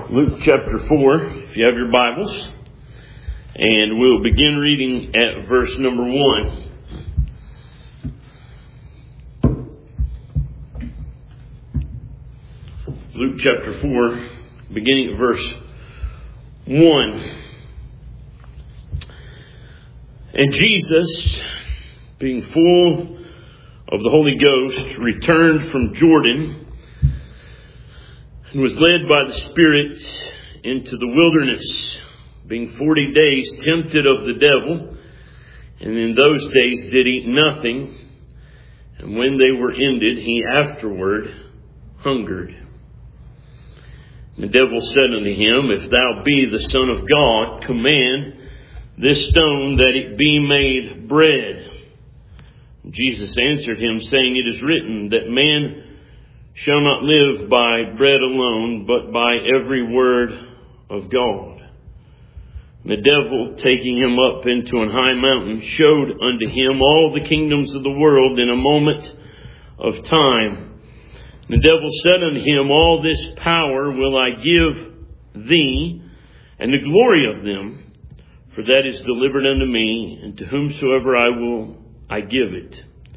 Luke chapter 4, if you have your Bibles. And we'll begin reading at verse number 1. Luke chapter 4, beginning at verse 1. And Jesus, being full of the Holy Ghost, returned from Jordan and was led by the Spirit into the wilderness, being 40 days tempted of the devil. And in those days did eat nothing. And when they were ended, he afterward hungered. And the devil said unto him, If thou be the Son of God, command this stone that it be made bread. And Jesus answered him, saying, It is written that man shall not live by bread alone, but by every word of God. And the devil, taking him up into an high mountain, showed unto him all the kingdoms of the world in a moment of time. And the devil said unto him, All this power will I give thee, and the glory of them, for that is delivered unto me, and to whomsoever I will, I give it.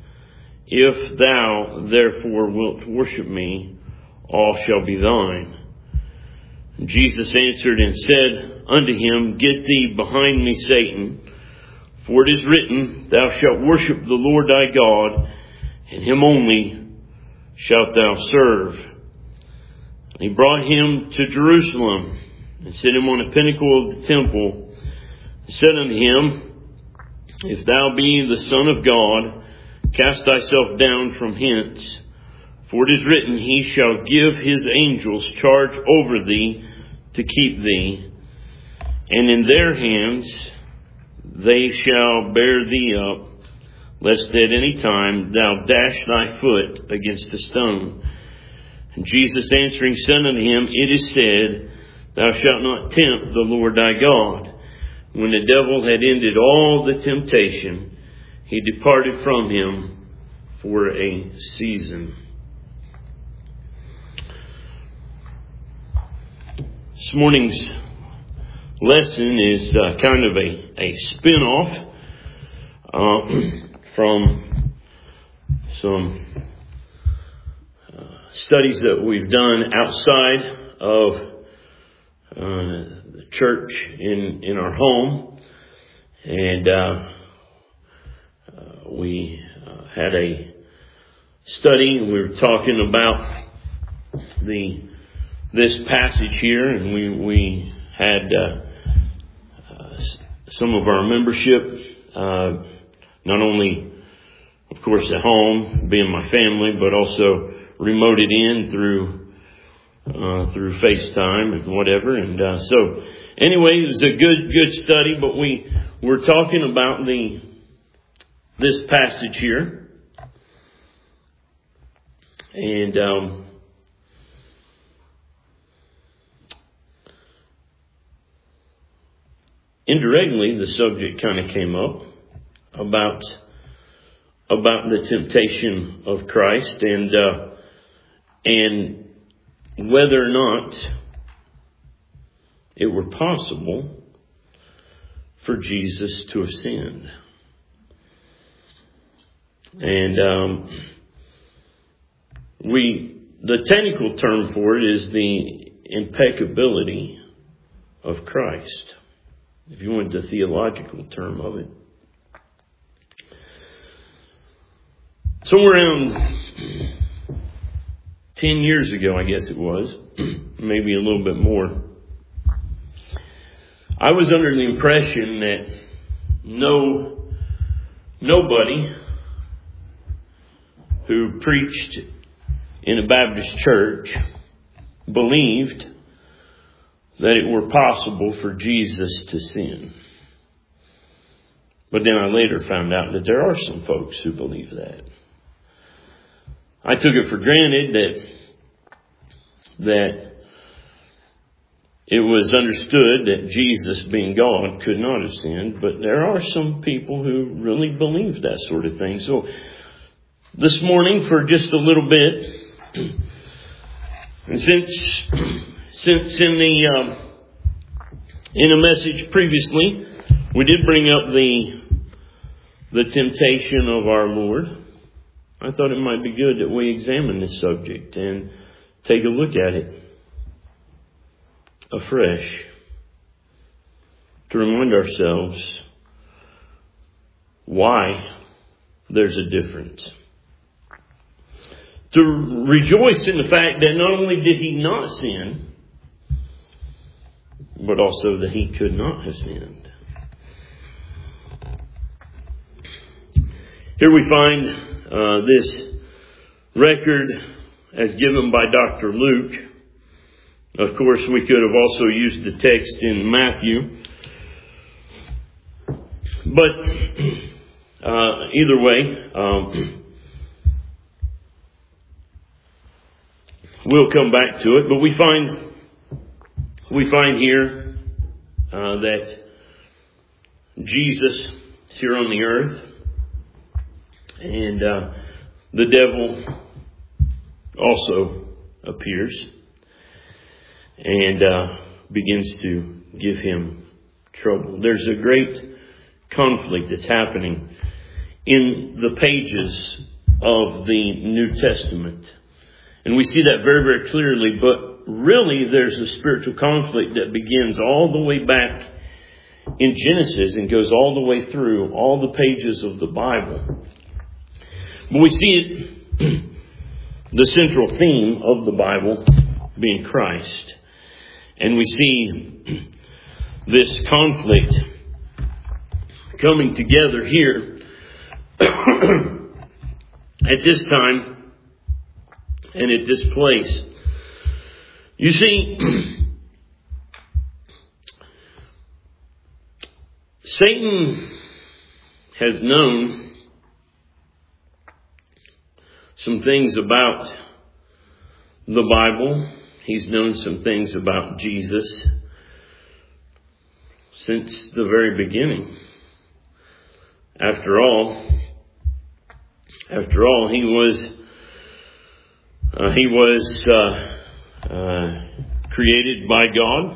If thou therefore wilt worship me, all shall be thine. And Jesus answered and said unto him, Get thee behind me, Satan, for it is written, Thou shalt worship the Lord thy God, and him only shalt thou serve. And he brought him to Jerusalem, and set him on a pinnacle of the temple, and said unto him, If thou be the Son of God, cast thyself down from hence. For it is written, He shall give His angels charge over thee to keep thee. And in their hands they shall bear thee up, lest at any time thou dash thy foot against a stone. And Jesus answering said unto him, It is said, Thou shalt not tempt the Lord thy God. When the devil had ended all the temptation, he departed from him for a season. This morning's lesson is kind of a spin-off from some studies that we've done outside of the church in our home. And we had a study, and we were talking about this passage here, and we had some of our membership, not only, of course, at home, being my family, but also remoted in through FaceTime and whatever. And so anyway, it was a good study, but we were talking about this passage here. And indirectly, the subject kind of came up about the temptation of Christ, and whether or not it were possible for Jesus to have sinned. And the technical term for it is the impeccability of Christ, if you want the theological term of it. Somewhere around 10 years ago, I guess it was, maybe a little bit more, I was under the impression that nobody who preached in a Baptist church believed that it were possible for Jesus to sin. But then I later found out that there are some folks who believe that. I took it for granted that it was understood that Jesus, being God, could not have sinned, but there are some people who really believe that sort of thing. So this morning, for just a little bit, and since Since in a message previously, we did bring up the temptation of our Lord, I thought it might be good that we examine this subject and take a look at it afresh to remind ourselves why there's a difference. To rejoice in the fact that not only did he not sin, but also that he could not have sinned. Here we find this record as given by Dr. Luke. Of course, we could have also used the text in Matthew. But either way, we'll come back to it. But we find here that Jesus is here on the earth, and the devil also appears and begins to give him trouble. There's a great conflict that's happening in the pages of the New Testament. And we see that very, very clearly, but really there's a spiritual conflict that begins all the way back in Genesis and goes all the way through all the pages of the Bible. But we see it, the central theme of the Bible being Christ. And we see this conflict coming together here at this time and at this place. You see, Satan has known some things about the Bible. He's known some things about Jesus since the very beginning. After all, he was created by God.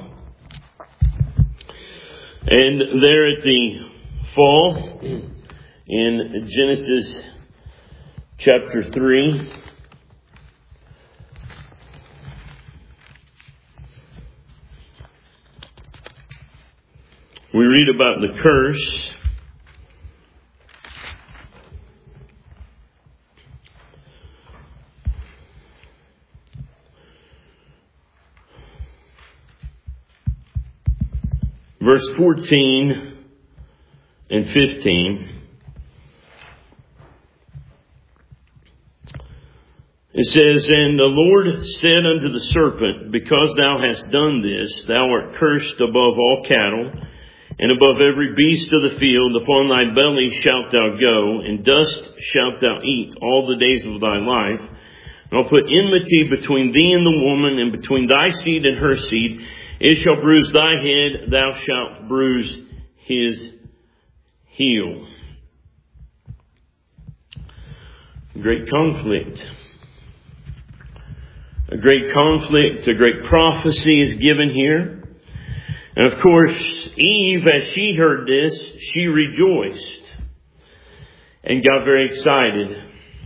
And there at the fall in Genesis chapter 3, we read about the curse. Verse 14 and 15. It says, "And the Lord said unto the serpent, Because thou hast done this, thou art cursed above all cattle, and above every beast of the field. Upon thy belly shalt thou go, and dust shalt thou eat all the days of thy life. And I'll put enmity between thee and the woman, and between thy seed and her seed. It shall bruise thy head, thou shalt bruise his heel." Great conflict. A great conflict, a great prophecy is given here. And of course, Eve, as she heard this, she rejoiced and got very excited.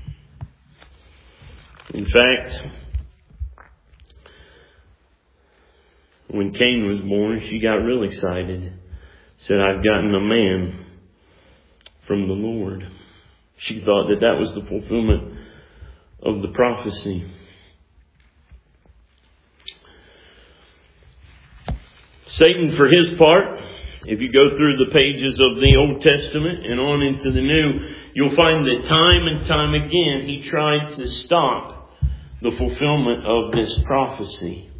In fact, when Cain was born, she got real excited. Said, "I've gotten a man from the Lord." She thought that that was the fulfillment of the prophecy. Satan, for his part, if you go through the pages of the Old Testament and on into the New, you'll find that time and time again he tried to stop the fulfillment of this prophecy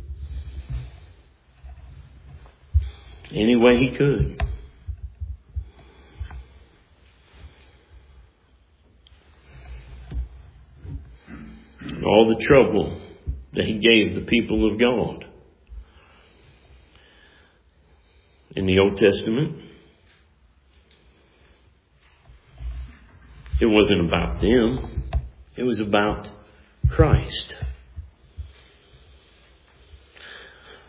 any way he could. All the trouble that he gave the people of God. In the Old Testament, it wasn't about them. It was about Christ.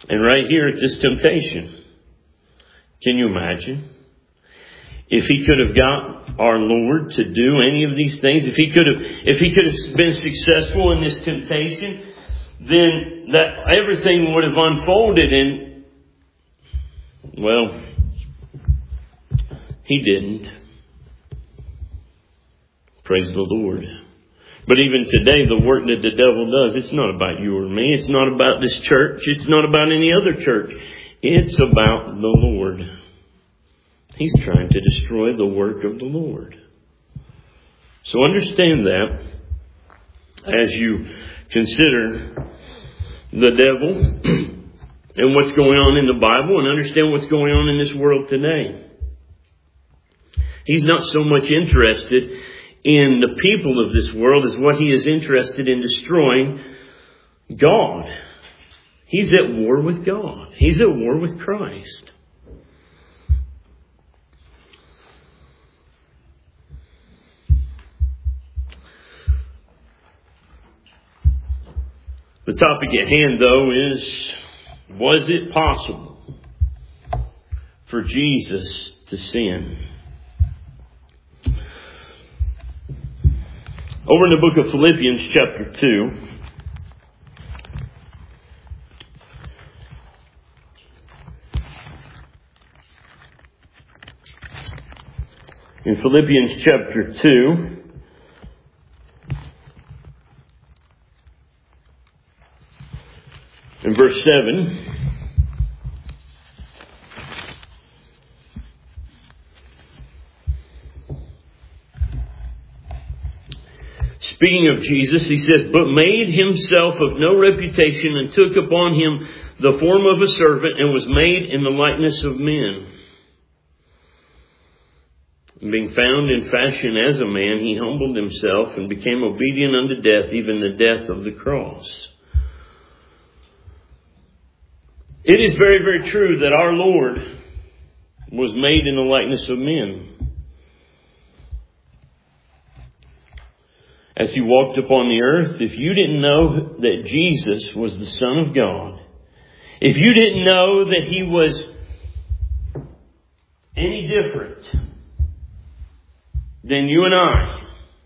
And right here at this temptation, can you imagine? If he could have got our Lord to do any of these things, if he could have been successful in this temptation, then that everything would have unfolded, and well, he didn't. Praise the Lord. But even today, the work that the devil does, it's not about you or me. It's not about this church. It's not about any other church. It's about the Lord. He's trying to destroy the work of the Lord. So understand that as you consider the devil and what's going on in the Bible, and understand what's going on in this world today. He's not so much interested in the people of this world as what he is interested in destroying God. He's at war with God. He's at war with Christ. The topic at hand, though, is, was it possible for Jesus to sin? Over in the book of Philippians chapter 2, in Philippians chapter 2, in verse 7, speaking of Jesus, he says, but made himself of no reputation, and took upon him the form of a servant, and was made in the likeness of men. And being found in fashion as a man, he humbled himself and became obedient unto death, even the death of the cross. It is very, very true that our Lord was made in the likeness of men. As he walked upon the earth, if you didn't know that Jesus was the Son of God, if you didn't know that he was any different than you and I,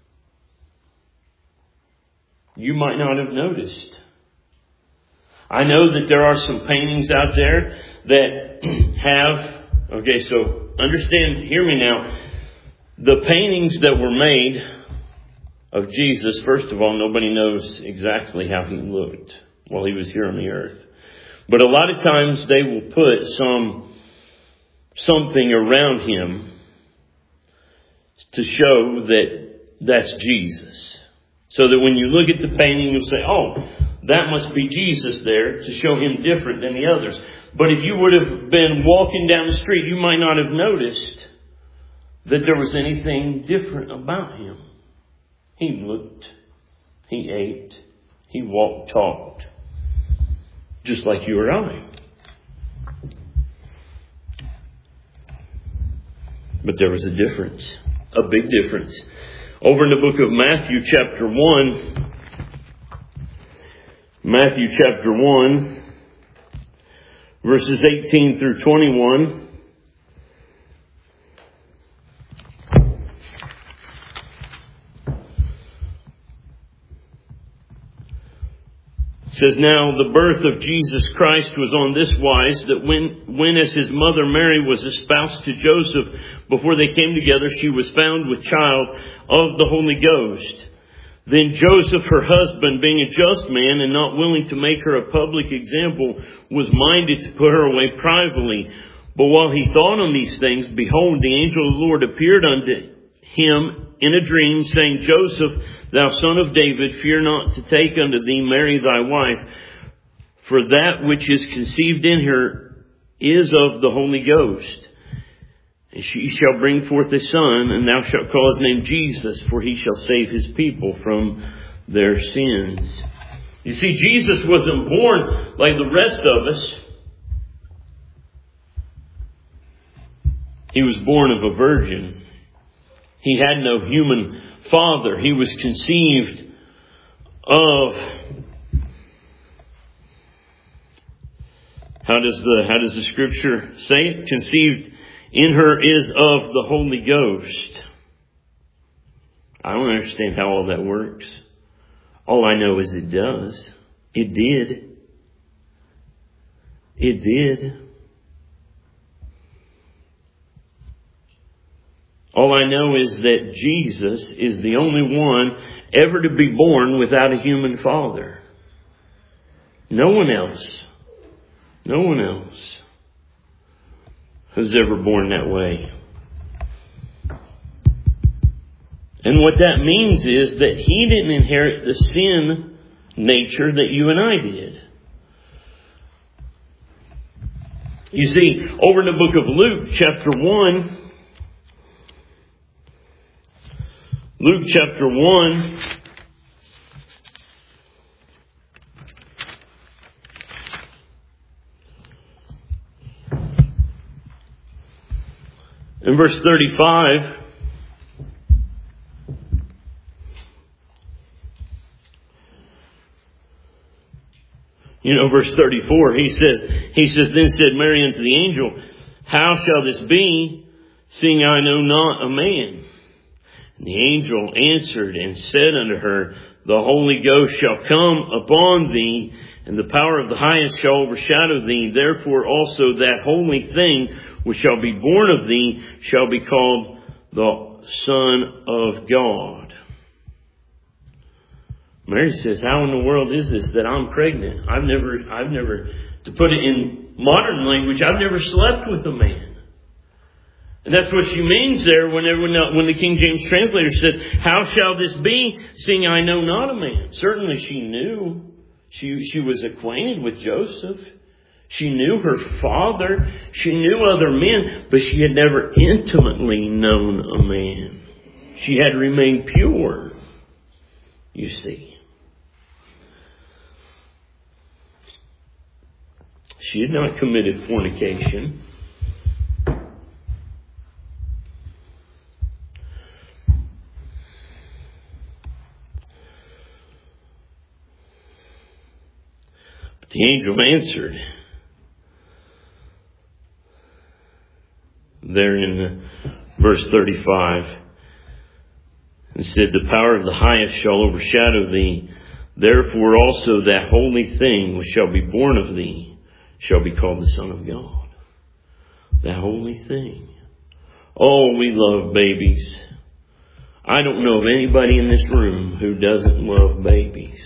you might not have noticed. I know that there are some paintings out there that have, okay, so understand, hear me now. The paintings that were made of Jesus, first of all, nobody knows exactly how he looked while he was here on the earth. But a lot of times they will put something around him to show that that's Jesus. So that when you look at the painting, you'll say, oh, that must be Jesus there, to show him different than the others. But if you would have been walking down the street, you might not have noticed that there was anything different about him. He looked, he ate, he walked, talked, just like you or I. But there was a difference, a big difference. Over in the book of Matthew chapter 1, Matthew chapter 1, verses 18 through 21. It says, now the birth of Jesus Christ was on this wise, that when as his mother Mary was espoused to Joseph, before they came together, she was found with child of the Holy Ghost. Then Joseph, her husband, being a just man and not willing to make her a public example, was minded to put her away privately. But while he thought on these things, behold, the angel of the Lord appeared unto him in a dream, saying, Joseph, thou son of David, fear not to take unto thee Mary thy wife, for that which is conceived in her is of the Holy Ghost. And she shall bring forth a son, and thou shalt call his name Jesus, for he shall save his people from their sins. You see, Jesus wasn't born like the rest of us. He was born of a virgin. He had no human father. He was conceived of How does the scripture say it? Conceived in her is of the Holy Ghost. I don't understand how all that works. All I know is it does. It did. It did. All I know is that Jesus is the only one ever to be born without a human father. No one else was ever born that way. And what that means is that He didn't inherit the sin nature that you and I did. You see, over in the book of Luke, chapter 1, Luke chapter 1, in verse 35, verse 34, he says, then said Mary unto the angel, how shall this be, seeing I know not a man? And the angel answered and said unto her, the Holy Ghost shall come upon thee, and the power of the highest shall overshadow thee. Therefore also that holy thing which shall be born of thee shall be called the Son of God. Mary says, how in the world is this that I'm pregnant? I've never, to put it in modern language, I've never slept with a man. And that's what she means there when the King James translator says, how shall this be, seeing I know not a man? Certainly she knew. She was acquainted with Joseph. She knew her father. She knew other men, but she had never intimately known a man. She had remained pure, you see. She had not committed fornication. But the angel answered there in verse 35 and said, the power of the highest shall overshadow thee. Therefore also that holy thing which shall be born of thee shall be called the Son of God. That holy thing. Oh, we love babies. I don't know of anybody in this room who doesn't love babies.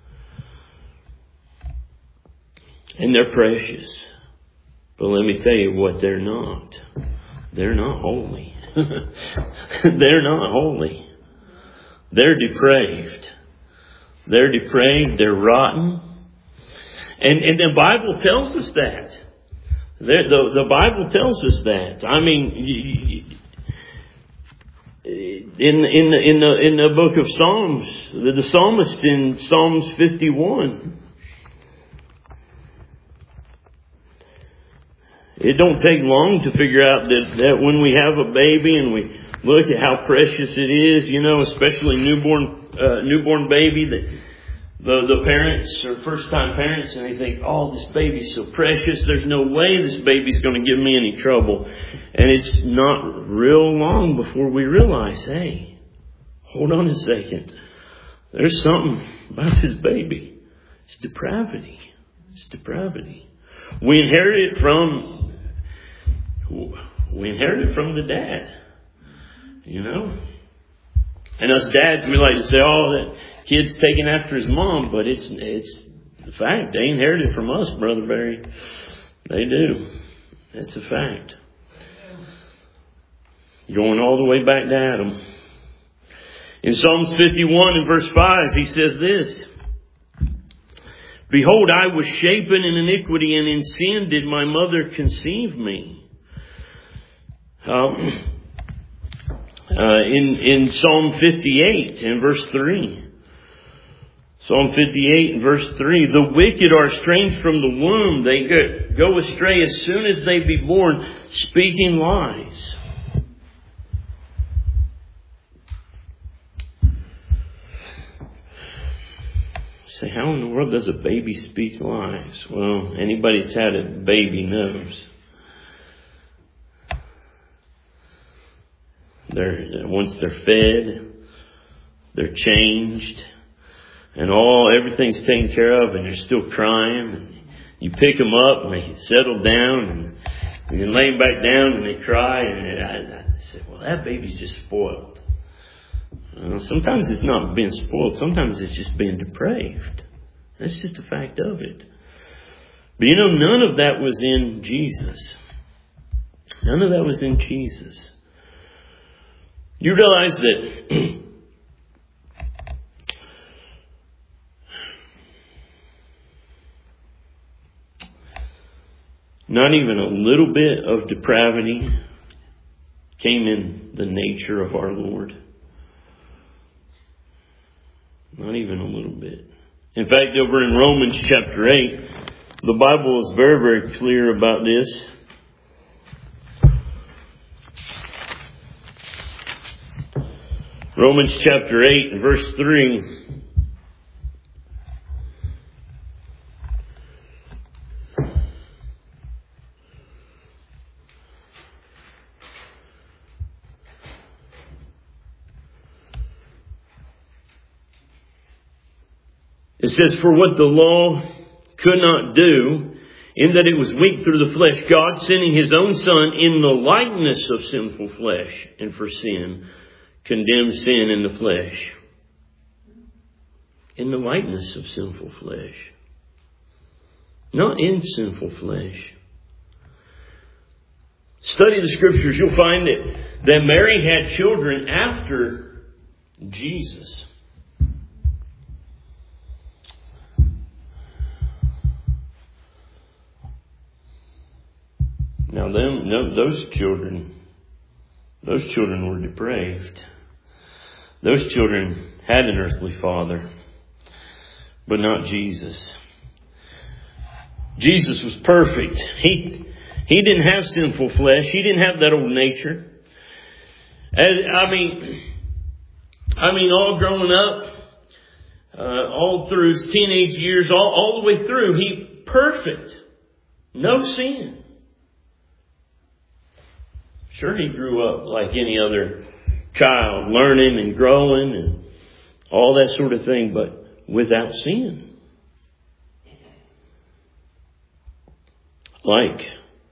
And they're precious. But let me tell you what they're not. They're not holy. They're not holy. They're depraved. They're depraved. They're rotten. And the Bible tells us that. The Bible tells us that. I mean, in the book of Psalms, the psalmist in Psalms 51, it don't take long to figure out that when we have a baby and we look at how precious it is, especially newborn baby, that the parents are first-time parents and they think, oh, this baby's so precious. There's no way this baby's going to give me any trouble. And it's not real long before we realize, hey, hold on a second. There's something about this baby. It's depravity. It's depravity. We inherit it from the dad. And us dads, we like to say, oh, that kid's taking after his mom, but it's the fact. They inherited from us, Brother Barry. They do. That's a fact. Going all the way back to Adam. In Psalms 51 and verse 5, he says this, behold, I was shapen in iniquity, and in sin did my mother conceive me. In Psalm 58 and verse 3. Psalm 58 and verse 3. The wicked are estranged from the womb. They go astray as soon as they be born, speaking lies. Say, how in the world does a baby speak lies? Well, anybody that's had a baby knows. Once they're fed, they're changed, and everything's taken care of, and they're still crying. And you pick them up, and they settle down, and you can lay them back down, and they cry. And I said, well, that baby's just spoiled. Sometimes it's not being spoiled. Sometimes it's just being depraved. That's just a fact of it. But none of that was in Jesus. None of that was in Jesus. You realize that not even a little bit of depravity came in the nature of our Lord. Not even a little bit. In fact, over in Romans chapter 8, the Bible is very, very clear about this. Romans chapter 8 and verse 3. It says, for what the law could not do, in that it was weak through the flesh, God sending His own Son in the likeness of sinful flesh, and for sin, condemned sin in the flesh. In the likeness of sinful flesh. Not in sinful flesh. Study the Scriptures, you'll find that Mary had children after Jesus. Now those children were depraved. Those children had an earthly father, but not Jesus. Jesus was perfect. He didn't have sinful flesh. He didn't have that old nature. I mean, all growing up, all through his teenage years, all the way through, he perfect, no sin. Sure, he grew up like any other child, learning and growing and all that sort of thing, but without sin. Like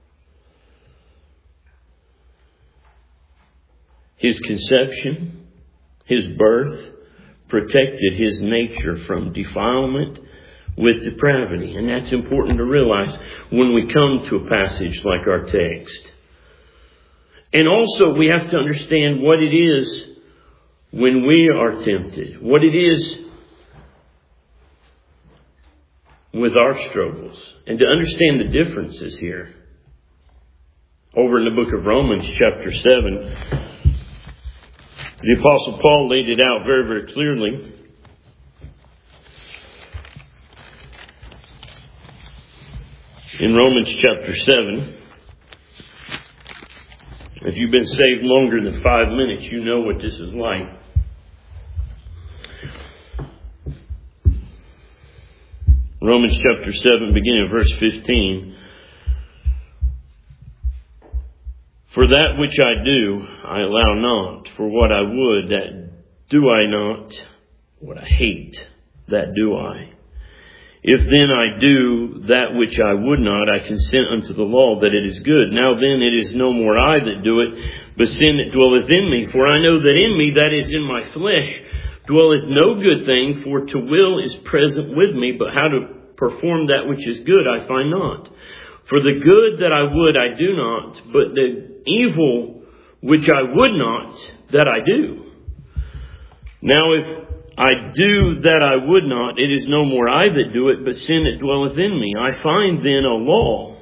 his conception, his birth, protected his nature from defilement with depravity. And that's important to realize when we come to a passage like our text. And also we have to understand what it is when we are tempted. What it is with our struggles. And to understand the differences here. Over in the book of Romans chapter 7, the Apostle Paul laid it out very, very clearly. In Romans chapter 7, if you've been saved longer than 5 minutes, you know what this is like. Romans chapter 7, beginning of verse 15. For that which I do, I allow not. For what I would, that do I not. What I hate, that do I. If then I do that which I would not, I consent unto the law that it is good. Now then it is no more I that do it, but sin that dwelleth in me. For I know that in me, that is in my flesh, dwelleth no good thing, for to will is present with me, but how to perform that which is good I find not. For the good that I would I do not, but the evil which I would not, that I do. Now if I do that I would not, it is no more I that do it, but sin that dwelleth in me. I find then a law.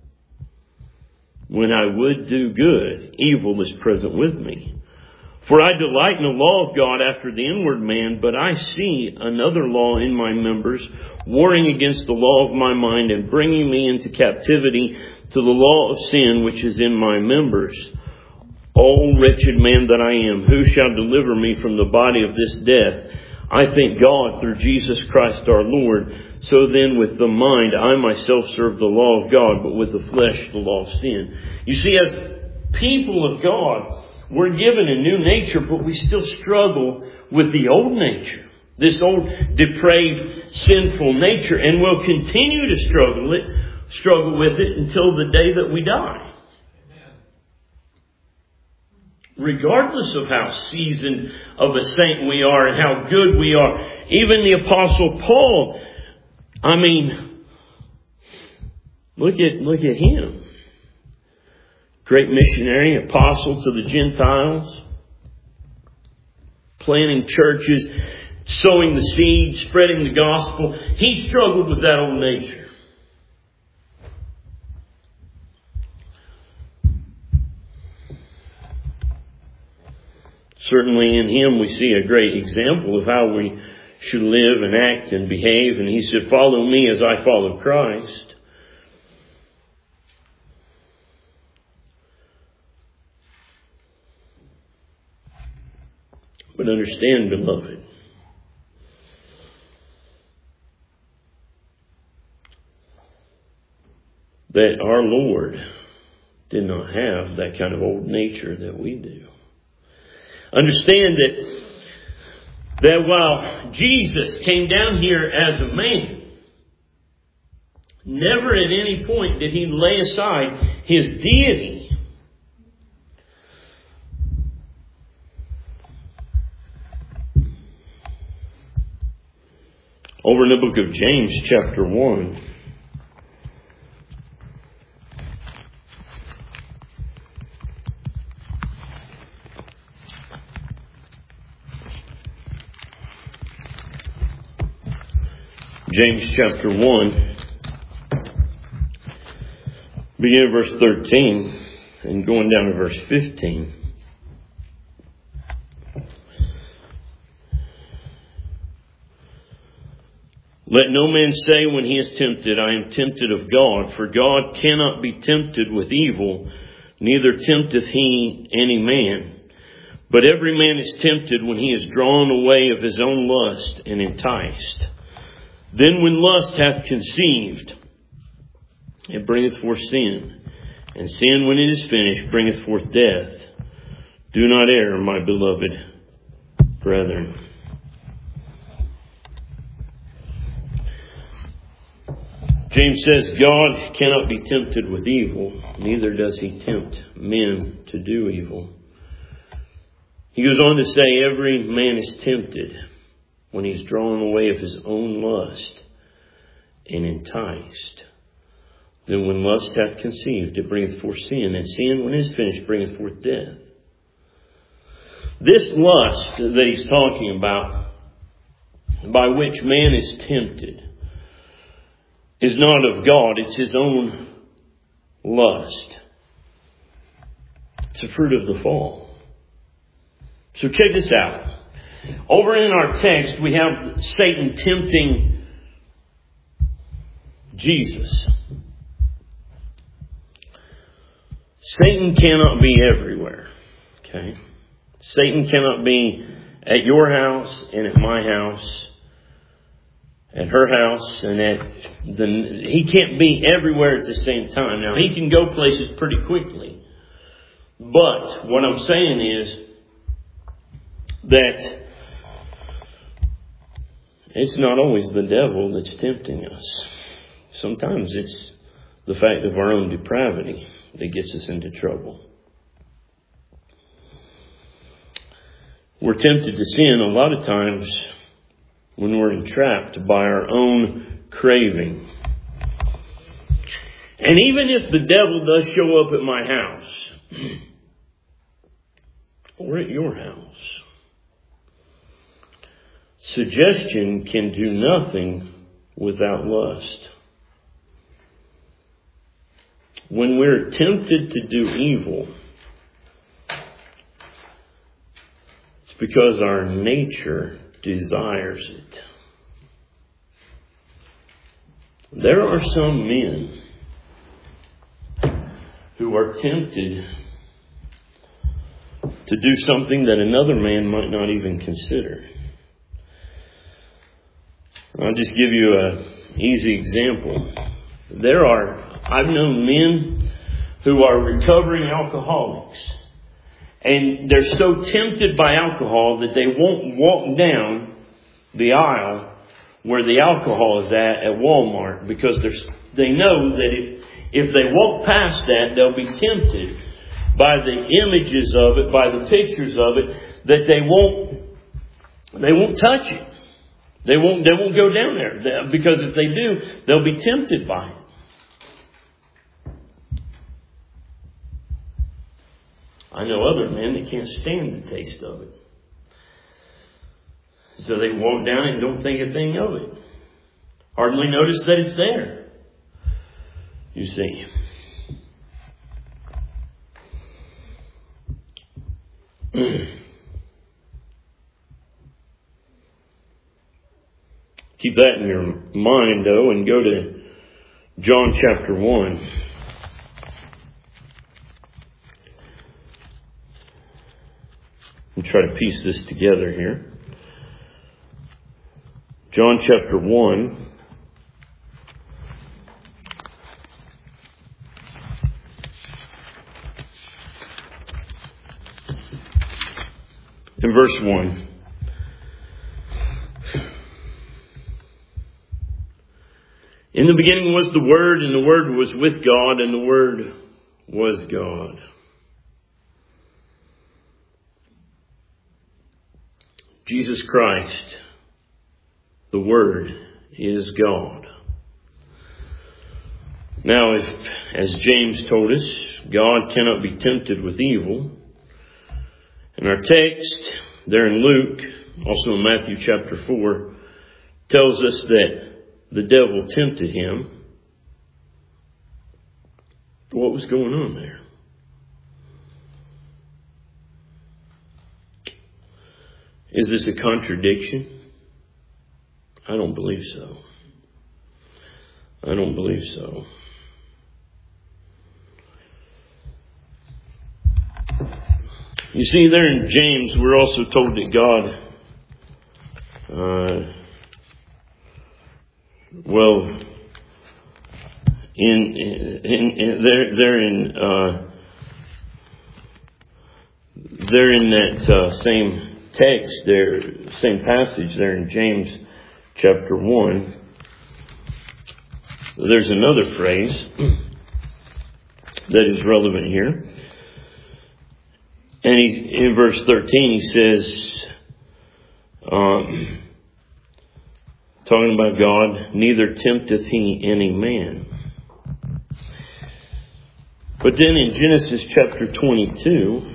When I would do good, evil is present with me. For I delight in the law of God after the inward man, but I see another law in my members, warring against the law of my mind and bringing me into captivity to the law of sin which is in my members. O wretched man that I am, who shall deliver me from the body of this death? I thank God through Jesus Christ our Lord. So then with the mind, I myself serve the law of God, but with the flesh, the law of sin. You see, as people of God, we're given a new nature, but we still struggle with the old nature. This old depraved, sinful nature. And we'll continue to struggle with it until the day that we die. Regardless of how seasoned of a saint we are and how good we are. Even the Apostle Paul, look at him. Great missionary, apostle to the Gentiles. Planting churches, sowing the seed, spreading the gospel. He struggled with that old nature. Certainly in him we see a great example of how we should live and act and behave. And he said, follow me as I follow Christ. But understand, beloved, that our Lord did not have that kind of old nature that we do. Understand that while Jesus came down here as a man, never at any point did he lay aside his deity. Over in the book of James, chapter 1. James chapter 1, beginning at verse 13 and going down to verse 15. Let no man say when he is tempted, I am tempted of God, for God cannot be tempted with evil, neither tempteth he any man. But every man is tempted when he is drawn away of his own lust and enticed. Then when lust hath conceived, it bringeth forth sin. And sin, when it is finished, bringeth forth death. Do not err, my beloved brethren. James says God cannot be tempted with evil, neither does he tempt men to do evil. He goes on to say every man is tempted when he's drawn away of his own lust and enticed. Then when lust hath conceived, it bringeth forth sin. And sin, when it is finished, bringeth forth death. This lust that he's talking about, by which man is tempted, is not of God. It's his own lust. It's a fruit of the fall. So check this out. Over in our text, we have Satan tempting Jesus. Satan cannot be everywhere. Okay? Satan cannot be at your house and at my house, at her house, and he can't be everywhere at the same time. Now, he can go places pretty quickly. But what I'm saying is that it's not always the devil that's tempting us. Sometimes it's the fact of our own depravity that gets us into trouble. We're tempted to sin a lot of times when we're entrapped by our own craving. And even if the devil does show up at my house, or at your house, suggestion can do nothing without lust. When we're tempted to do evil, it's because our nature desires it. There are some men who are tempted to do something that another man might not even consider. I'll just give you an easy example. I've known men who are recovering alcoholics, and they're so tempted by alcohol that they won't walk down the aisle where the alcohol is at Walmart, because they know that if they walk past that, they'll be tempted by the images of it, by the pictures of it, that they won't touch it. They won't go down there, because if they do, they'll be tempted by it. I know other men that can't stand the taste of it. So they walk down and don't think a thing of it. Hardly notice that it's there. You see. Keep that in your mind, though, and go to John chapter 1. And try to piece this together here. John chapter 1. In verse 1. In the beginning was the Word, and the Word was with God, and the Word was God. Jesus Christ, the Word, is God. Now, as James told us, God cannot be tempted with evil. And our text there in Luke, also in Matthew chapter 4, tells us that the devil tempted him. What was going on there? Is this a contradiction? I don't believe so. I don't believe so. You see, there in James, we're also told that God, they're in that same text there, same passage there in James chapter 1. There's another phrase that is relevant here. And in verse 13 he says, talking about God, neither tempteth he any man. But then in Genesis chapter 22,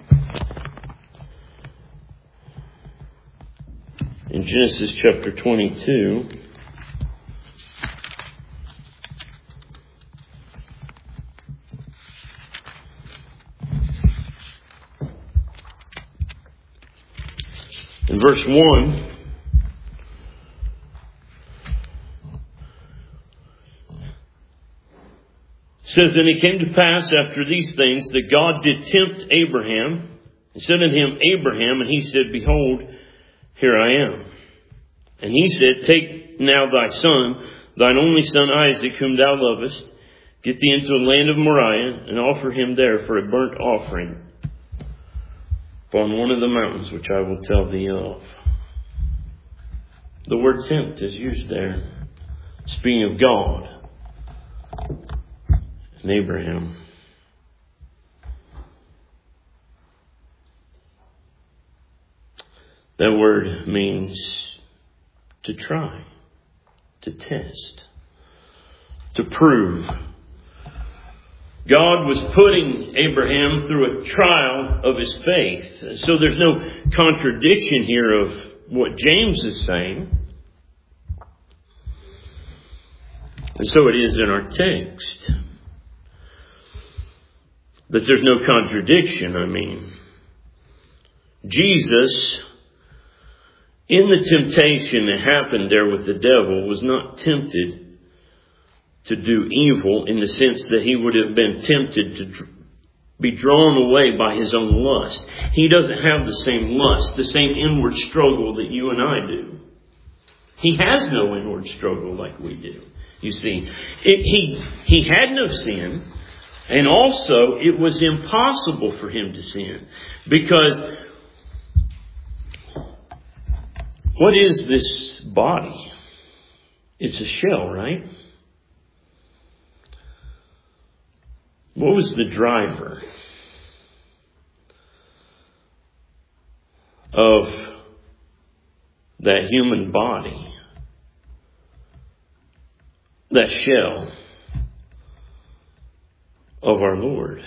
in verse 1, says, and it came to pass after these things that God did tempt Abraham, and said unto him, Abraham, and he said, behold, here I am. And he said, take now thy son, thine only son Isaac, whom thou lovest, get thee into the land of Moriah, and offer him there for a burnt offering upon one of the mountains which I will tell thee of. The word tempt is used there, speaking of God and Abraham. That word means to try, to test, to prove. God was putting Abraham through a trial of his faith. So there's no contradiction here of what James is saying. And so it is in our text. But there's no contradiction, Jesus, in the temptation that happened there with the devil, was not tempted to do evil in the sense that he would have been tempted to be drawn away by his own lust. He doesn't have the same lust, the same inward struggle that you and I do. He has no inward struggle like we do. You see, he had no sin, and also it was impossible for him to sin. Because what is this body? It's a shell, right? What was the driver of that human body? That shell of our Lord.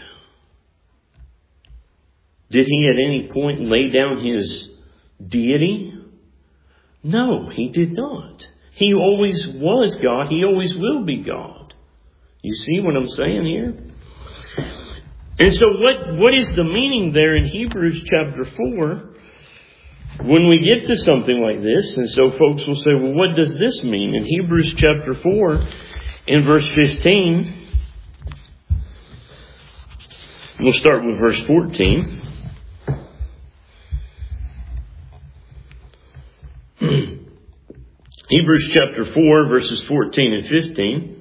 Did he at any point lay down his deity? No, he did not. He always was God. He always will be God. You see what I'm saying here? And so what is the meaning there in Hebrews chapter 4 when we get to something like this? And so folks will say, well, what does this mean? In Hebrews chapter 4 in verse 15, we'll start with verse 14. Hebrews chapter 4 verses 14 and 15.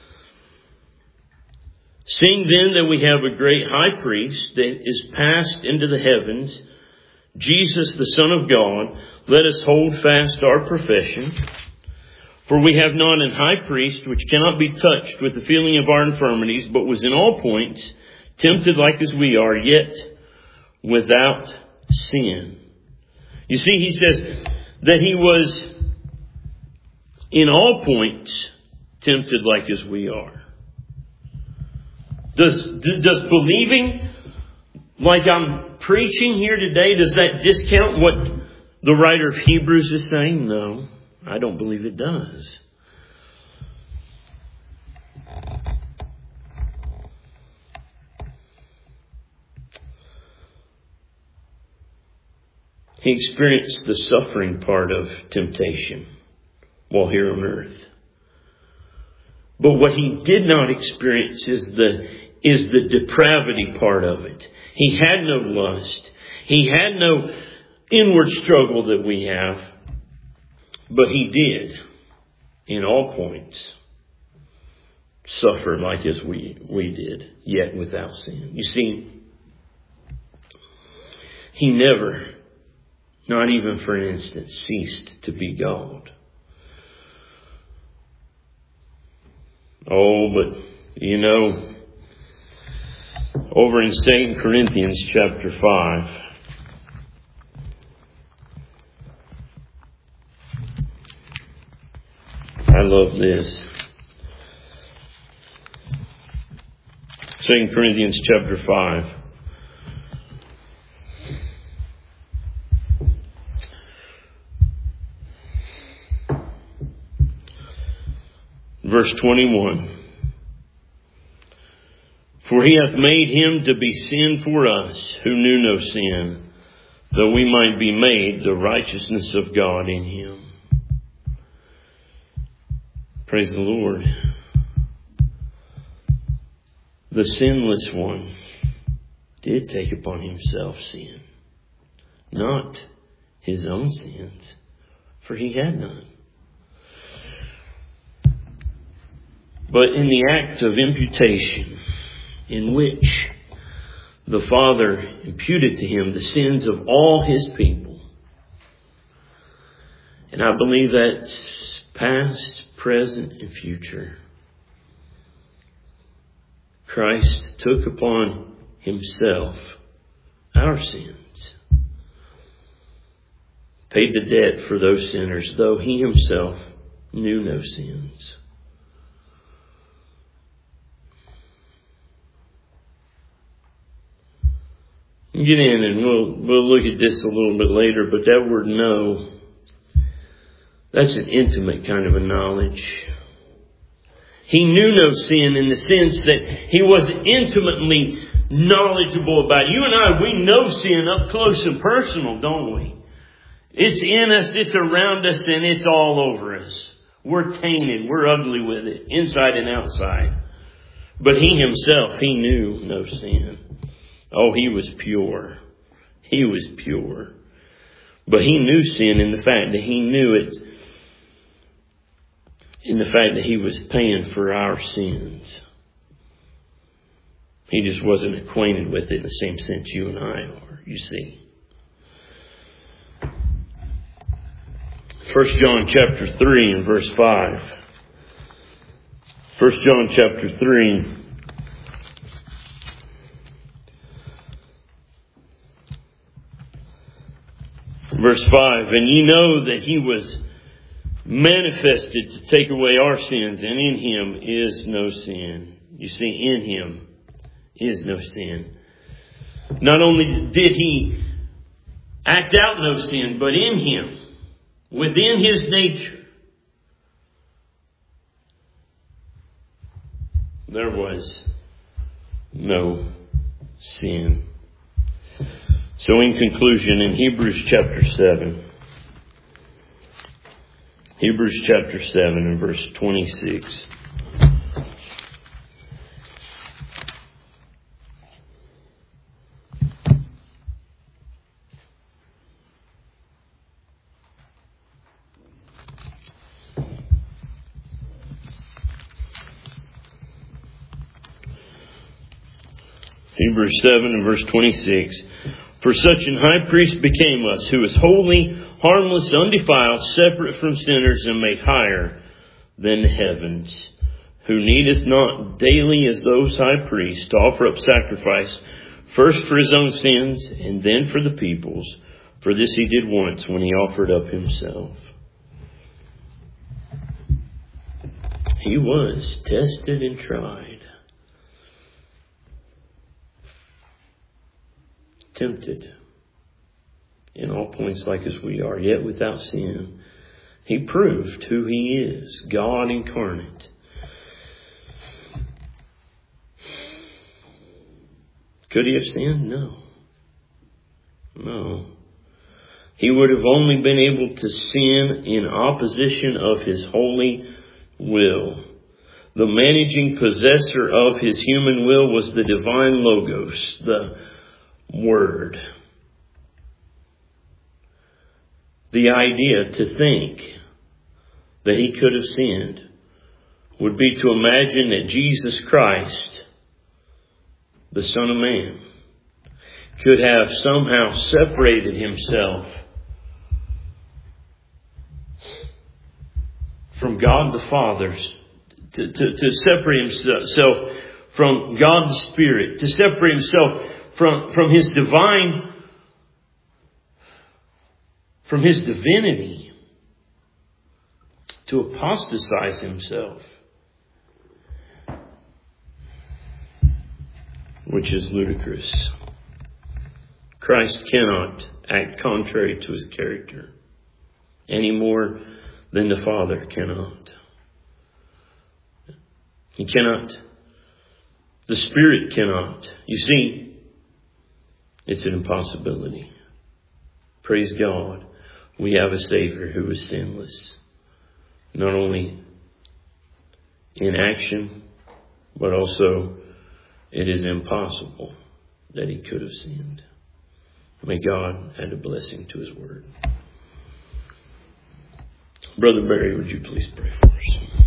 Seeing then that we have a great high priest that is passed into the heavens, Jesus the Son of God, let us hold fast our profession. For we have not an high priest which cannot be touched with the feeling of our infirmities, but was in all points tempted like as we are, yet without sin. You see, he says that he was in all points tempted like as we are. Does believing like I'm preaching here today, does that discount what the writer of Hebrews is saying? No, I don't believe it does. He experienced the suffering part of temptation while here on earth. But what he did not experience is the depravity part of it. He had no lust. He had no inward struggle that we have. But he did, in all points, suffer like as we did, yet without sin. You see, he never, not even for an instant, ceased to be God. Oh, but, you know, over in 2 Corinthians chapter 5, I love this. 2 Corinthians chapter 5. Verse 21. For he hath made him to be sin for us, who knew no sin, though we might be made the righteousness of God in him. Praise the Lord. The sinless one did take upon himself sin. Not his own sins, for he had none. But in the act of imputation, in which the Father imputed to him the sins of all his people. And I believe that's past, present, and future. Christ took upon himself our sins. Paid the debt for those sinners, though he himself knew no sins. Get in and we'll look at this a little bit later, but that word know, that's an intimate kind of a knowledge. He knew no sin in the sense that he was intimately knowledgeable about it. You and I, we know sin up close and personal, don't we? It's in us, it's around us, and it's all over us. We're tainted, we're ugly with it, inside and outside. But he himself, he knew no sin. Oh, he was pure. He was pure. But he knew sin in the fact that he knew it in the fact that He was paying for our sins. He just wasn't acquainted with it in the same sense you and I are, you see. 1 John chapter 3 and verse 5. 1 John chapter 3. Verse 5. And ye know that He was manifested to take away our sins, and in Him is no sin. You see, in Him is no sin. Not only did He act out no sin, but in Him, within His nature, there was no sin. So in conclusion, in Hebrews chapter 7, Hebrews chapter 7 and verse 26. Hebrews 7 and verse 26. For such an high priest became us, who is holy, harmless, undefiled, separate from sinners, and made higher than the heavens, who needeth not daily as those high priests to offer up sacrifice, first for His own sins, and then for the people's. For this He did once when He offered up Himself. He was tested and tried, tempted in all points like as we are, yet without sin. He proved who He is, God incarnate. Could He have sinned? No. No. He would have only been able to sin in opposition of His holy will. The managing possessor of His human will was the divine Logos, the Word. The idea to think that He could have sinned would be to imagine that Jesus Christ, the Son of Man, could have somehow separated Himself from God the Father, to separate Himself from God the Spirit, to separate Himself from His divine, from His divinity, to apostatize Himself, which is ludicrous. Christ cannot act contrary to His character any more than the Father cannot. He cannot. The Spirit cannot. You see, it's an impossibility. Praise God. We have a Savior who is sinless. Not only in action, but also it is impossible that He could have sinned. May God add a blessing to His word. Brother Barry, would you please pray for us?